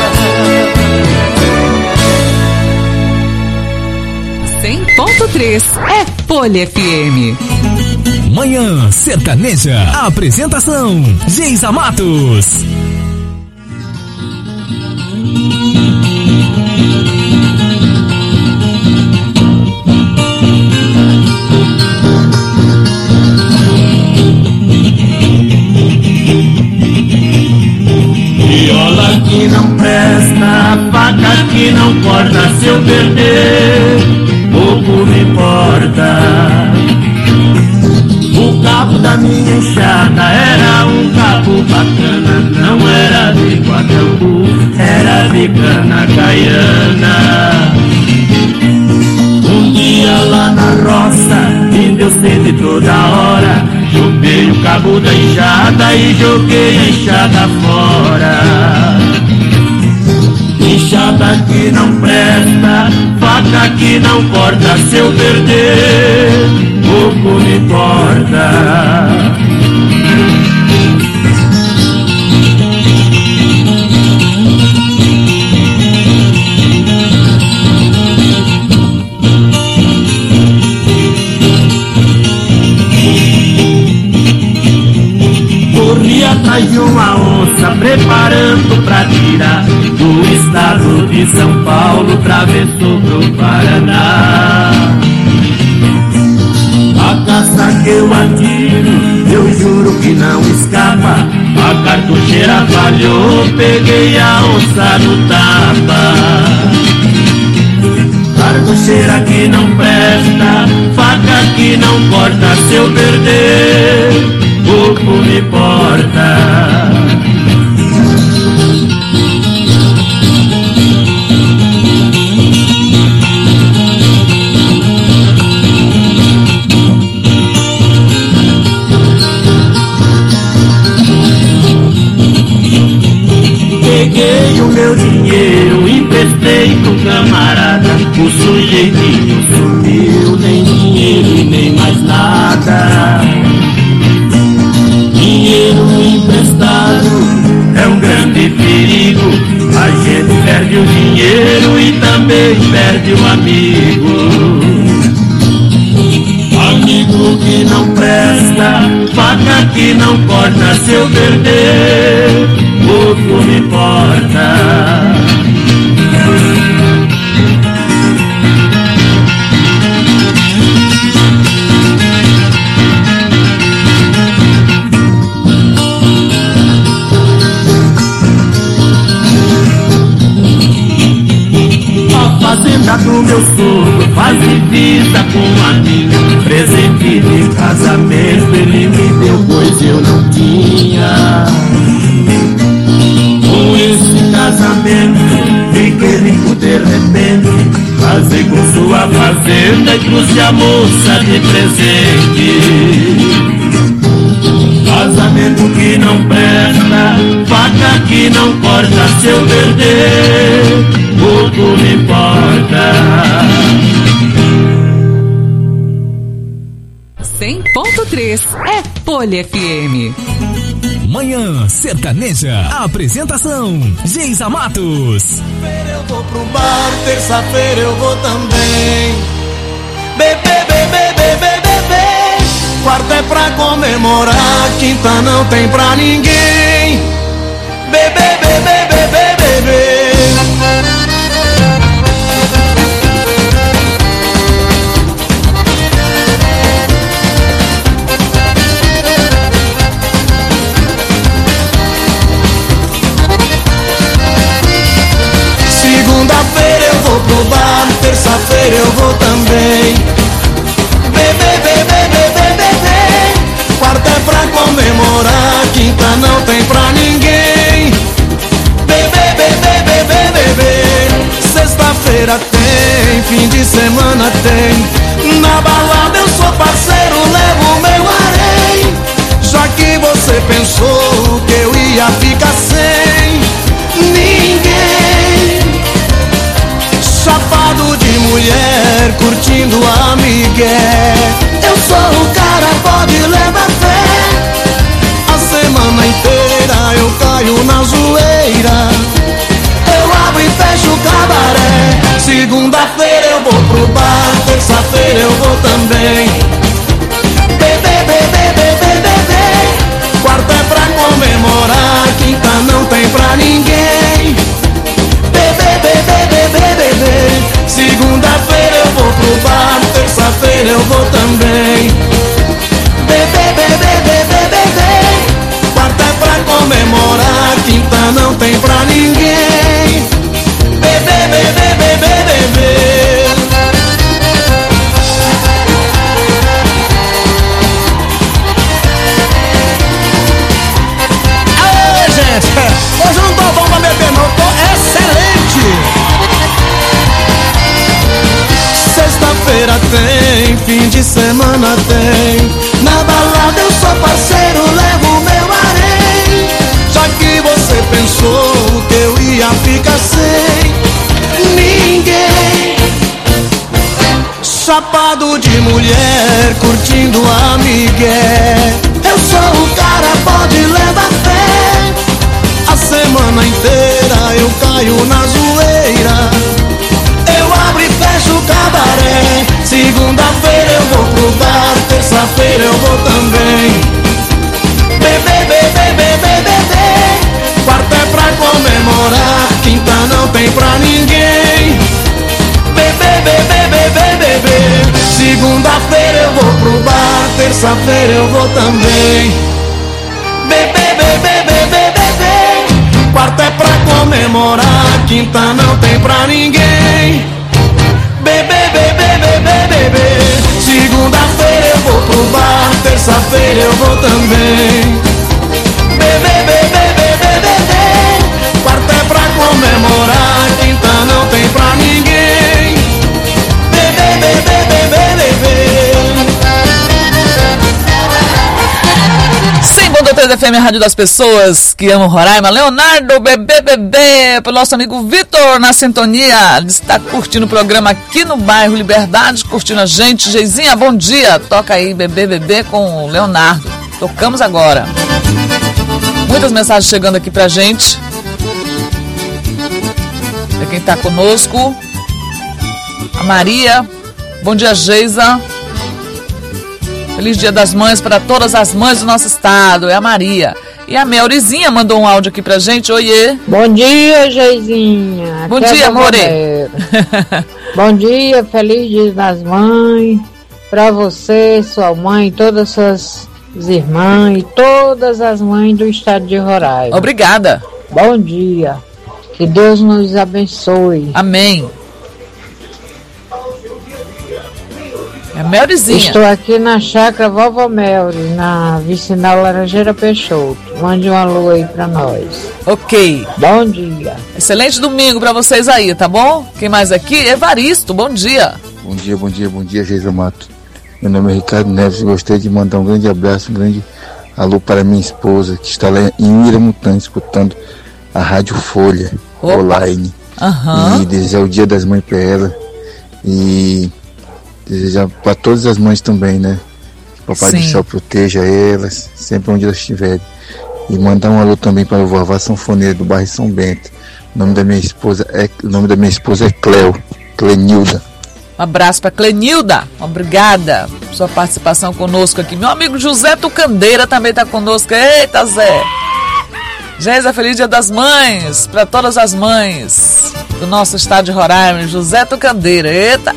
[SPEAKER 2] 100.3 é Folha FM.
[SPEAKER 17] Manhã Sertaneja. Apresentação: Geisa Matos.
[SPEAKER 5] Viola que não presta, faca que não corta, se eu perder, pouco me importa. O cabo da minha enxada era um cabo bacana, não era de guadambu, era de cana caiana. Um dia lá na roça, me deu sede toda hora, chupei o cabo da enxada e joguei a enxada fora. Enxada que não presta, faca que não corta, se eu perder, pouco me importa. Corri atrás de uma onça, preparando pra tirar do estado de São Paulo, travessou pro Paraná. A caça que eu atiro, eu juro que não escapa. A cartucheira falhou, peguei a onça no tapa. Cartucheira que não presta, faca que não corta, se eu perder, pouco me importa. meu dinheiro, emprestei pro camarada. O sujeitinho sumiu, nem dinheiro e nem mais nada. Dinheiro emprestado é um grande perigo. A gente perde o dinheiro e também perde o amigo. Amigo que não presta, faca que não corta. Se eu perder, pouco me importa. A fazenda do meu sogro faz divisa com um amigo. Presente de casamento ele me deu, pois eu não tinha. Com esse casamento fiquei rico de repente. Casei com sua fazenda e trouxe a moça de presente. Casamento que não presta, faca que não corta. Se eu perder, pouco me importa.
[SPEAKER 2] 100.3 é Poli FM.
[SPEAKER 17] Manhã Sertaneja. Apresentação: Geisa Matos.
[SPEAKER 5] Eu vou pro bar, terça-feira eu vou também. Bebê, bebê, bebê, bebê. Quarta é pra comemorar, quinta não tem pra ninguém. Bebê, bebê, bebê, bebê. Segunda-feira eu vou pro bar, terça-feira eu vou também. Bebê, bebê, bebê, bebê. Quarta é pra comemorar, quinta não tem pra ninguém. Bebê, bebê, bebê, bebê. Sexta-feira tem, fim de semana tem. Na balada eu sou parceiro, levo meu harém. Já que você pensou que eu ia ficar sem ninguém. Chapado de mulher, curtindo a migué. Eu sou o cara, pode levar fé. A semana inteira eu caio na zoeira. Eu abro e fecho o cabaré. Segunda-feira eu vou pro bar, terça-feira eu vou também. Bebê, bebê, bebê, bebê. Quarta é pra comemorar, quinta não tem pra ninguém. Bebê, bebê, bebê, bebê. Segunda-feira eu vou pro bar, terça-feira eu vou também. Bebê, bebê, bebê, bebê. Quarta é pra comemorar, quinta não tem pra ninguém. Bebê, bebê, bebê, bebê. Aê, gente, hoje eu não tô bom pra beber não, tô excelente. Sexta-feira tem, fim de semana tem. Na balada eu sou parceiro, levo meu harém. Já que você pensou que eu ia ficar sem ninguém. Chapado de mulher, curtindo a migué. Eu sou o cara, pode levar fé. A semana inteira eu caio na zoeira. Eu abro e fecho o cabaré. Segunda-feira eu vou pro bar, terça-feira eu vou também. Bebê, bebê, bebê, bebê. Quarta é pra comemorar, quinta não tem pra ninguém. Bebê, bebê, bebê, bebê. Segunda-feira eu vou pro bar, terça-feira eu vou também. Bebê, bebê, bebê, bebê. Quarta é pra comemorar, quinta não tem pra ninguém. Bebê, bebê, bebê, bebê. Segunda-feira eu vou pro bar, terça-feira eu vou também. Bebê, bebê, bebê, bebê. Quarta é pra comemorar, quinta não tem pra ninguém. Bebê, bebê, bebê, bebê.
[SPEAKER 7] Em Bom Doutor FM, a rádio das pessoas que amam Roraima. Leonardo, bebê, pelo nosso amigo Vitor na sintonia. Ele está curtindo o programa aqui no bairro Liberdade, curtindo a gente. Geizinha, bom dia. Toca aí, bebê com o Leonardo. Tocamos agora. Muitas mensagens chegando aqui pra gente. É quem tá conosco. A Maria. Bom dia, Geisa. Feliz Dia das Mães para todas as mães do nosso estado. É a Maria. E a Melrizinha mandou um áudio aqui pra gente. Oiê.
[SPEAKER 4] Bom dia, Geizinha.
[SPEAKER 7] Bom dia, amore.
[SPEAKER 4] Bom dia, feliz Dia das Mães. Pra você, sua mãe, todas as suas irmãs e todas as mães do estado de Roraima.
[SPEAKER 7] Obrigada.
[SPEAKER 4] Bom dia. Que Deus nos abençoe.
[SPEAKER 7] Amém. É a Melrizinha.
[SPEAKER 4] Estou aqui na chácara Vovó Melri, na vicinal Laranjeira Peixoto. Mande um alô aí pra nós.
[SPEAKER 7] Ok.
[SPEAKER 4] Bom dia.
[SPEAKER 7] Excelente domingo pra vocês aí, tá bom? Quem mais aqui? Evaristo, bom dia.
[SPEAKER 6] Bom dia, Geisa Mato. Meu nome é Ricardo Neves e gostaria de mandar um grande abraço, um grande alô para minha esposa, que está lá em Iramutã, escutando a Rádio Folha online. E desejar o Dia das Mães para ela. E desejar para todas as mães também, né? Que o Papai do Céu proteja elas, sempre onde elas estiverem. E mandar um alô também para o vovó sanfoneiro do bairro São Bento. O nome da minha esposa é Clenilda.
[SPEAKER 7] Um abraço para Clenilda. Obrigada por sua participação conosco aqui. Meu amigo José Tucandeira também está conosco. Eita, Zé! Geisa, feliz Dia das Mães para todas as mães do nosso estado de Roraima. José Tucandeira. Eita!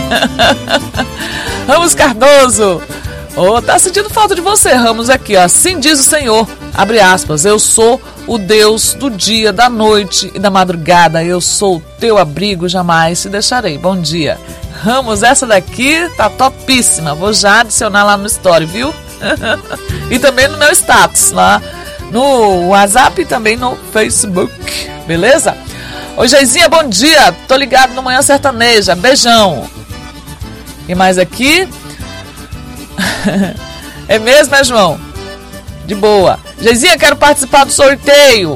[SPEAKER 7] Ramos Cardoso. Tá sentindo falta de você, Ramos, aqui, ó. Assim diz o Senhor, abre aspas, eu sou o Deus do dia, da noite e da madrugada, eu sou o teu abrigo, jamais te deixarei. Bom dia. Ramos, essa daqui tá topíssima, vou já adicionar lá no story, viu? E também no meu status, lá no WhatsApp e também no Facebook, beleza? Oi, Geizinha, bom dia, tô ligado no Manhã Sertaneja, beijão. E mais aqui? É mesmo, é, João? De boa. Geizinha, quero participar do sorteio.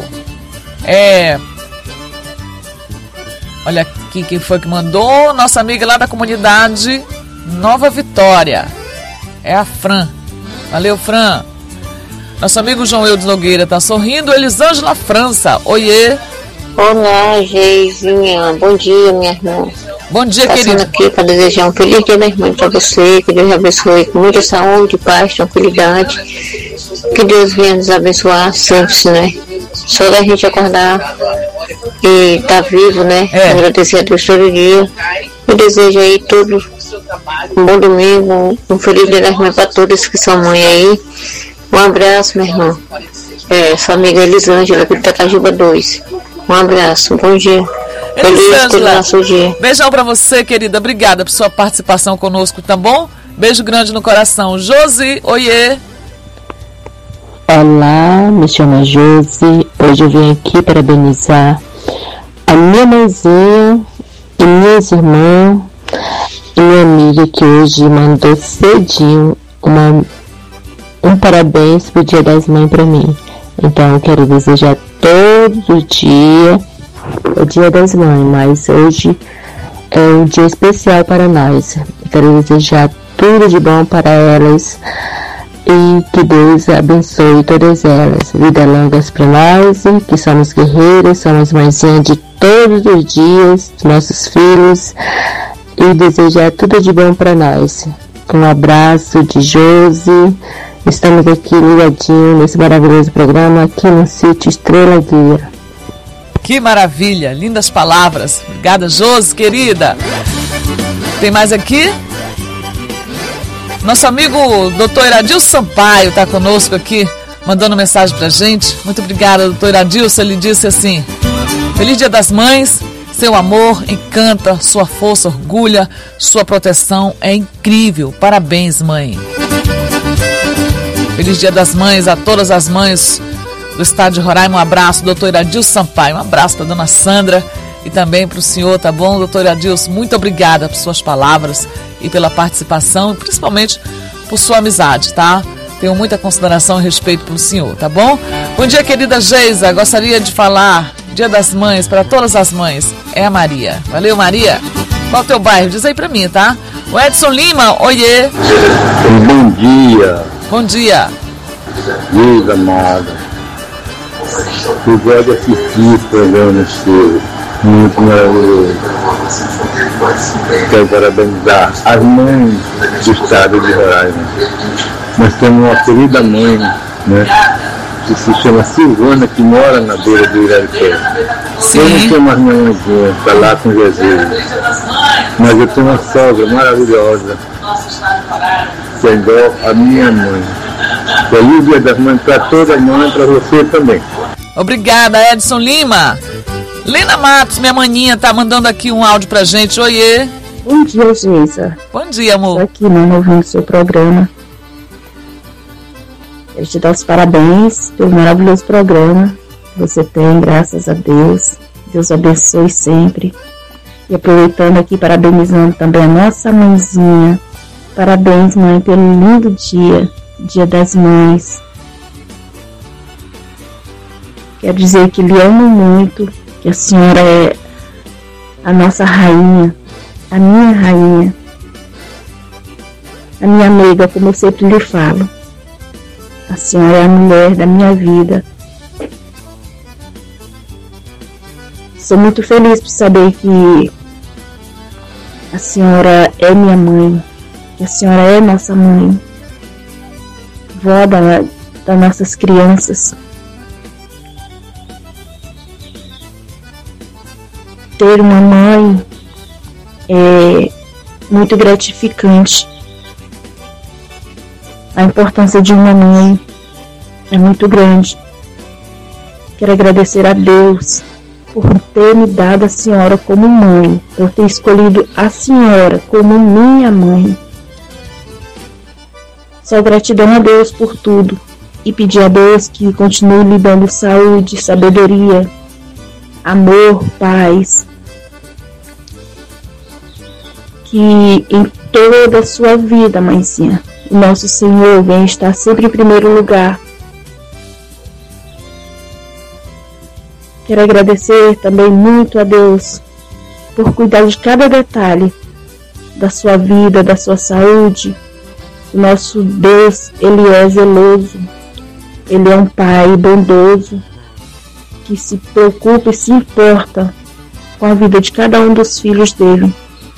[SPEAKER 7] Olha aqui quem foi que mandou. Nossa amiga lá da comunidade Nova Vitória. É a Fran. Valeu, Fran. Nosso amigo João Eudes Nogueira tá sorrindo. Elisângela França. Oiê.
[SPEAKER 23] Olá, Geizinha. Bom dia, minha irmã.
[SPEAKER 7] Bom dia, querida.
[SPEAKER 23] Aqui para desejar um feliz Dia das Mães para você. Que Deus abençoe com muita saúde, paz, tranquilidade. Que Deus venha nos abençoar sempre, né? Só da gente acordar e estar vivo, né? Agradecer a Deus todo dia. Eu desejo aí tudo um bom domingo, um feliz Dia das Mães para todos que são mãe aí. Um abraço, minha irmã. Sua amiga Elisângela, aqui de Tatajuba 2. Um abraço, bom dia.
[SPEAKER 7] Elisângela, beijão pra você, querida. Obrigada por sua participação conosco, tá bom? Beijo grande no coração. Josi, oiê.
[SPEAKER 24] Olá, me chamo Josi. Hoje eu vim aqui parabenizar a minha mãezinha e minhas irmãs e minha amiga que hoje mandou cedinho um parabéns pro Dia das Mães pra mim. Então eu quero desejar todo dia o Dia das Mães, mas hoje é um dia especial para nós. Eu quero desejar tudo de bom para elas e que Deus abençoe todas elas. Vida longas para nós, que somos guerreiras, somos mãezinhas de todos os dias, dos nossos filhos, e desejar tudo de bom para nós. Um abraço de Josi. Estamos aqui ligadinhos nesse maravilhoso programa aqui no sítio Estrela Guia.
[SPEAKER 7] Que maravilha, lindas palavras. Obrigada, Josi, querida. Tem mais aqui? Nosso amigo Dr. Iradilson Sampaio está conosco aqui, mandando mensagem pra gente. Muito obrigada, Dr. Iradilson. Ele disse assim: feliz Dia das Mães, seu amor encanta, sua força orgulha, sua proteção é incrível. Parabéns, mãe. Feliz Dia das Mães a todas as mães do estado de Roraima. Um abraço, doutor Iradilson Sampaio. Um abraço para dona Sandra e também para o senhor, tá bom, doutor Iradilson? Muito obrigada por suas palavras e pela participação, e principalmente por sua amizade, tá? Tenho muita consideração e respeito pelo senhor, tá bom? Bom dia, querida Geisa. Gostaria de falar Dia das Mães para todas as mães. É a Maria. Valeu, Maria. Qual é o teu bairro? Diz aí pra mim, tá? O Edson Lima, oiê.
[SPEAKER 3] Bom dia.
[SPEAKER 7] Bom dia.
[SPEAKER 3] Diz, amada. Eu gosto de assistir o programa seu. Muito maravilhoso. Quero parabenizar as mães do estado de Roraima. Nós temos uma querida mãe, né? Que se chama Silvana, que mora na beira do Iraripé. Eu não tenho mais minha mãezinha, está lá com Jesus. Mas eu tenho uma sogra maravilhosa, que é igual a minha mãe. Feliz Dia das Mães para toda mãe, para você também.
[SPEAKER 7] Obrigada, Edson Lima. Lena Matos, minha maninha, tá mandando aqui um áudio pra gente. Oiê.
[SPEAKER 24] Bom dia, Geisa.
[SPEAKER 7] Bom dia, amor.
[SPEAKER 24] Estou aqui, não ouvindo o seu programa. Quero te dar os parabéns pelo maravilhoso programa que você tem, graças a Deus. Deus abençoe sempre. E aproveitando aqui, parabenizando também a nossa mãezinha. Parabéns, mãe, pelo lindo dia, Dia das Mães. Quero dizer que lhe amo muito, que a senhora é a nossa rainha, a minha rainha, a minha amiga, como eu sempre lhe falo. A senhora é a mulher da minha vida. Sou muito feliz por saber que a senhora é minha mãe, que a senhora é nossa mãe, vó das nossas crianças. Ter uma mãe é muito gratificante. A importância de uma mãe é muito grande. Quero agradecer a Deus por ter me dado a senhora como mãe, por ter escolhido a senhora como minha mãe. Só gratidão a Deus por tudo e pedir a Deus que continue lhe dando saúde, sabedoria, amor, paz, que em toda a sua vida, mãezinha, o nosso Senhor venha estar sempre em primeiro lugar. Quero agradecer também muito a Deus por cuidar de cada detalhe da sua vida, da sua saúde. O nosso Deus, Ele é zeloso, Ele é um Pai bondoso, que se preocupa e se importa com a vida de cada um dos filhos dele.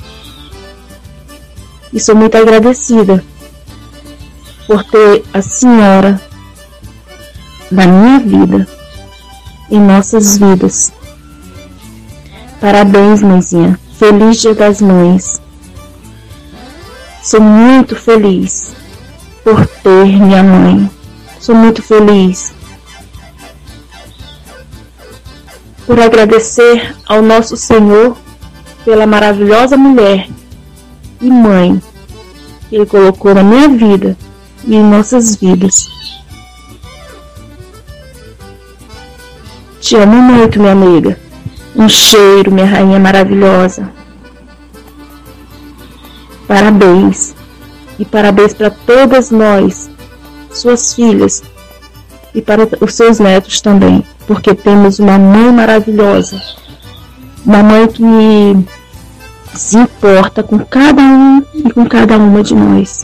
[SPEAKER 24] E sou muito agradecida por ter a senhora na minha vida, em nossas vidas. Parabéns, mãezinha. Feliz Dia das Mães. Sou muito feliz por ter minha mãe. Sou muito feliz por agradecer ao nosso Senhor pela maravilhosa mulher e mãe que Ele colocou na minha vida e em nossas vidas. Te amo muito, minha amiga. Um cheiro, minha rainha maravilhosa. Parabéns. E parabéns para todas nós, suas filhas, e para os seus netos também, porque temos uma mãe maravilhosa. Uma mãe que se importa com cada um e com cada uma de nós.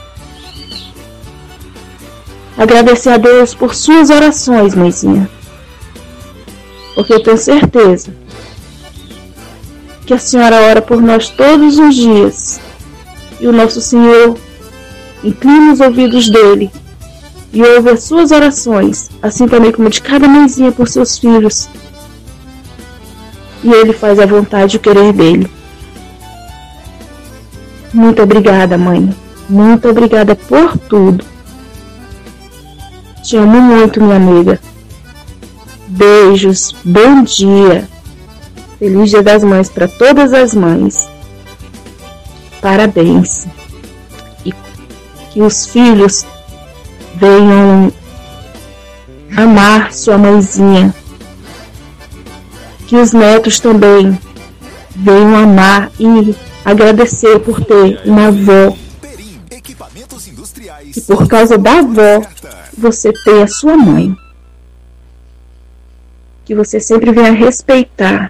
[SPEAKER 24] Agradecer a Deus por suas orações, mãezinha, porque eu tenho certeza que a senhora ora por nós todos os dias, e o nosso Senhor inclina os ouvidos dele e ouve as suas orações, assim também como de cada mãezinha por seus filhos, e ele faz a vontade e o querer dele. Muito obrigada, mãe. Muito obrigada por tudo. Te amo muito, minha amiga. Beijos, bom dia. Feliz Dia das Mães para todas as mães. Parabéns. E que os filhos venham amar sua mãezinha. Que os netos também venham amar e agradecer por ter uma avó que
[SPEAKER 8] por causa da avó, você tem a sua mãe. Que você sempre venha respeitar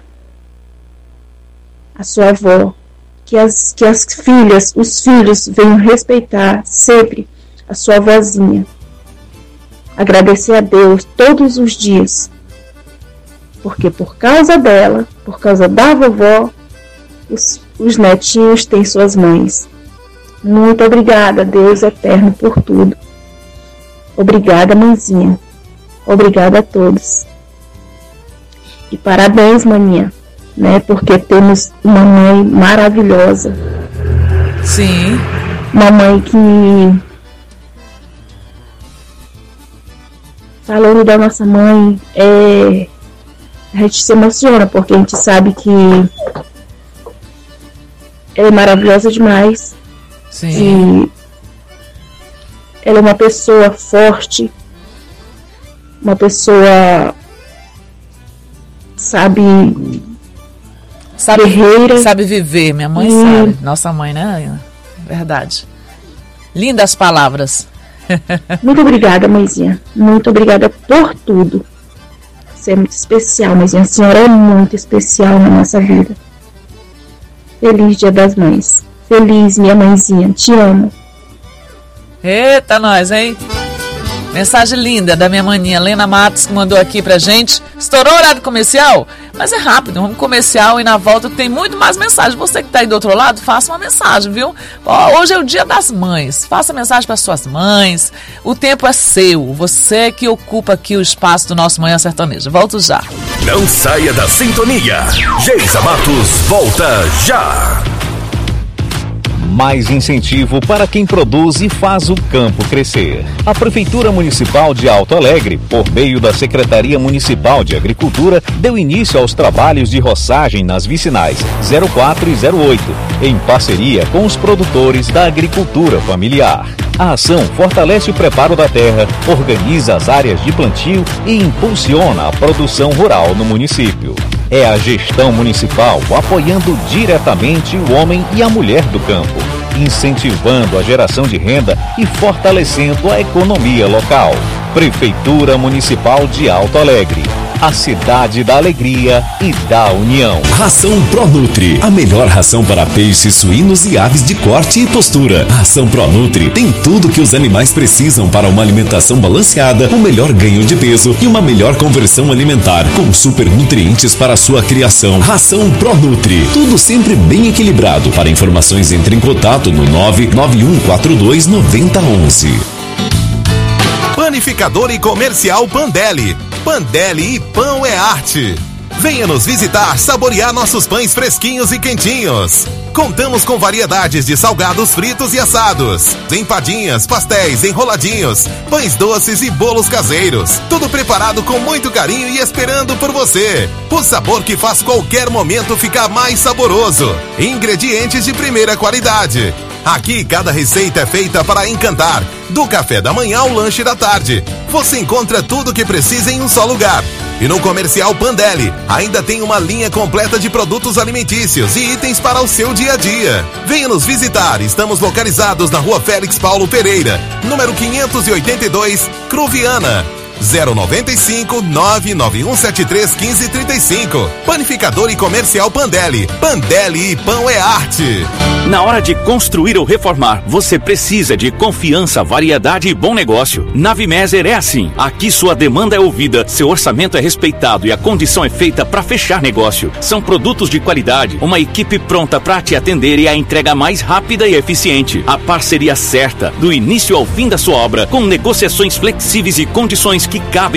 [SPEAKER 8] a sua avó. Que as filhas, os filhos venham respeitar sempre a sua avózinha. Agradecer a Deus todos os dias. Porque por causa dela, por causa da vovó, os netinhos têm suas mães. Muito obrigada, Deus eterno, por tudo. Obrigada, mãezinha. Obrigada a todos. E parabéns, maninha, né? Porque temos uma mãe maravilhosa.
[SPEAKER 7] Sim.
[SPEAKER 8] Uma mãe que, falando da nossa mãe, a gente se emociona, porque a gente sabe que ela é maravilhosa demais.
[SPEAKER 7] Sim.
[SPEAKER 8] E ela é uma pessoa forte, uma pessoa, guerreira.
[SPEAKER 7] Sabe viver, minha mãe sabe. Nossa mãe, né? Verdade. Lindas palavras.
[SPEAKER 8] Muito obrigada, mãezinha. Muito obrigada por tudo. Você é muito especial, mãezinha. A senhora é muito especial na nossa vida. Feliz Dia das Mães. Feliz, minha mãezinha. Te amo.
[SPEAKER 7] Eita, nós, hein? Mensagem linda da minha maninha Lena Matos, que mandou aqui pra gente. Estourou o horário comercial? Mas é rápido, vamos comercial e na volta tem muito mais mensagem. Você que tá aí do outro lado, faça uma mensagem, viu? Hoje é o Dia das Mães. Faça mensagem para suas mães. O tempo é seu. Você que ocupa aqui o espaço do nosso Manhã Sertaneja. Volto já.
[SPEAKER 21] Não saia da sintonia. Geisa Matos volta já.
[SPEAKER 10] Mais incentivo para quem produz e faz o campo crescer. A Prefeitura Municipal de Alto Alegre, por meio da Secretaria Municipal de Agricultura, deu início aos trabalhos de roçagem nas vicinais 04 e 08, em parceria com os produtores da agricultura familiar. A ação fortalece o preparo da terra, organiza as áreas de plantio e impulsiona a produção rural no município. É a gestão municipal apoiando diretamente o homem e a mulher do campo, incentivando a geração de renda e fortalecendo a economia local. Prefeitura Municipal de Alto Alegre, a cidade da alegria e da união.
[SPEAKER 16] Ração Pronutri, a melhor ração para peixes, suínos e aves de corte e postura. A ração Pronutri tem tudo que os animais precisam para uma alimentação balanceada, um melhor ganho de peso e uma melhor conversão alimentar, com super nutrientes para sua criação. Ração Pronutri, tudo sempre bem equilibrado. Para informações, entre em contato no 991429011.
[SPEAKER 13] Panificador e Comercial Pandelli. Pandelli e Pão é Arte. Venha nos visitar, saborear nossos pães fresquinhos e quentinhos. Contamos com variedades de salgados fritos e assados, empadinhas, pastéis, enroladinhos, pães doces e bolos caseiros. Tudo preparado com muito carinho e esperando por você. O sabor que faz qualquer momento ficar mais saboroso. Ingredientes de primeira qualidade. Aqui cada receita é feita para encantar. Do café da manhã ao lanche da tarde. Você encontra tudo o que precisa em um só lugar. E no Comercial Pandelli ainda tem uma linha completa de produtos alimentícios e itens para o seu dia a dia. Venha nos visitar. Estamos localizados na Rua Félix Paulo Pereira, número 582, Cruviana. 095 99173 1535. Panificador e Comercial Pandelli. Pandelli e Pão é Arte.
[SPEAKER 9] Na hora de construir ou reformar, você precisa de confiança, variedade e bom negócio. Na Vimeser é assim. Aqui sua demanda é ouvida, seu orçamento é respeitado e a condição é feita para fechar negócio. São produtos de qualidade, uma equipe pronta para te atender e a entrega mais rápida e eficiente. A parceria certa, do início ao fim da sua obra, com negociações flexíveis e condições que cabem